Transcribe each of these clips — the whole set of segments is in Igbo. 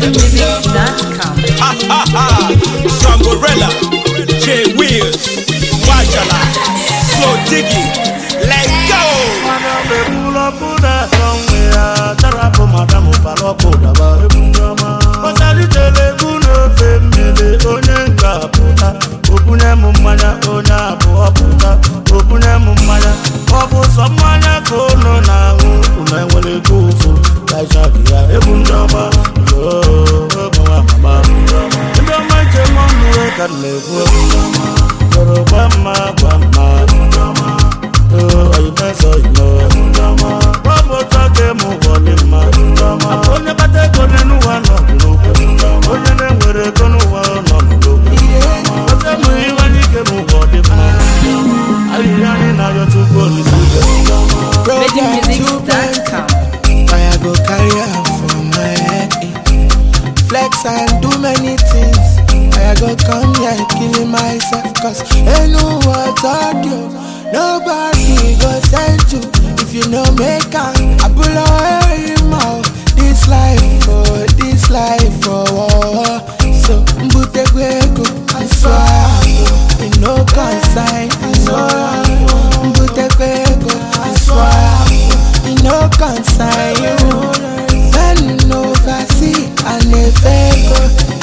VeggieMusics.com. Samborella, J Wheels, Wajala, Slow Diggy, let's go. VeggieMusics.com. I go carry out for my head. Flex and do many things. I go come here killing myself. Cause ain't no what audio. Nobody go send you. If you know make I pull away mouth. This life, oh. So, mbute kweko, I swear. In no consign, I swear. Mbute kweko, I swear. In no consign, when you know I see, I never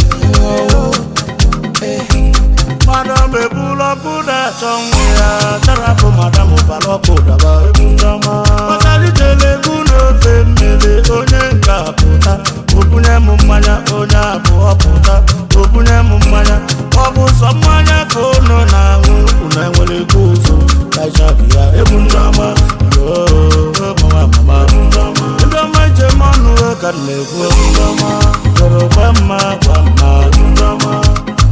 Madam, me pull up to that somewhere. Tarapo, madam, palopo, daba, jama. Masali tele kuno femele, onyenga puta. Opune mumanya, onya puta. Opune mumanya, obu samanya kono na unengwele kufu. Kaishabia, ebunjama, yo, mama. Ndama jemanu kanlevu, mama. Koro bama, jama.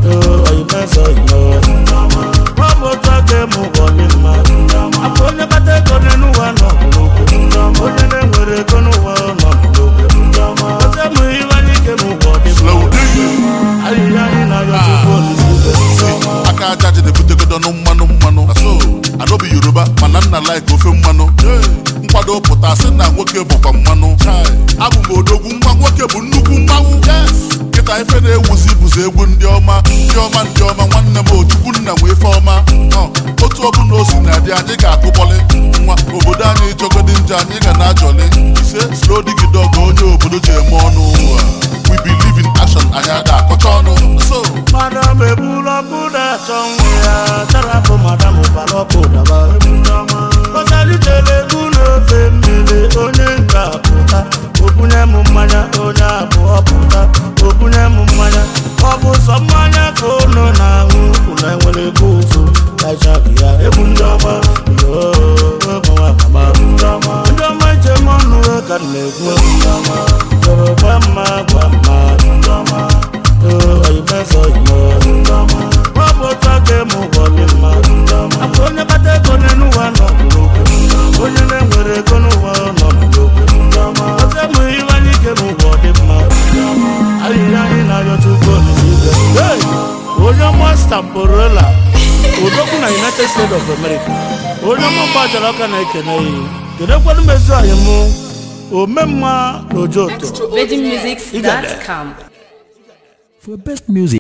I don't be Yoruba, manana like ofe mmanu. Nkwado pụta sị na nwoke bụkwa mmanụ. Abụ m odogwu nwa nwoke bụ nnukwu mmanwụ. Kịta ife na-ewuzi bụzi egwu ndị ọma nwanne m ojukwu nna nwe ife ọma. Otu ọbụla o si na-adị anyị ga-akụkpọlị nwa obodo anyị jọgodi nje anyị ga na-ajọlị ise Slow Diggy Dog onye obodo ji eme ọnụ. We believe in action, anyị ada akọcha ọnụ. So Madam, me pull up to that somewhere. Tarapo, madam, palopo, daba, jama. Masali tele kuno femele, onyenga puta. Opune mumanya, onya puta. Opune mumanya, obu samanya kono na unengwele kufu. Kaishabia, ebunjama, yo, mama. Ndama jemanu kanlevu, mama. Koro bama, jama. Samborella, Odoku na United States of America. Onyama bajara ka na ekene yi. Kede kwanu mezu ayemu. Omemma n'ojoto. VeggieMusics.com. For best music.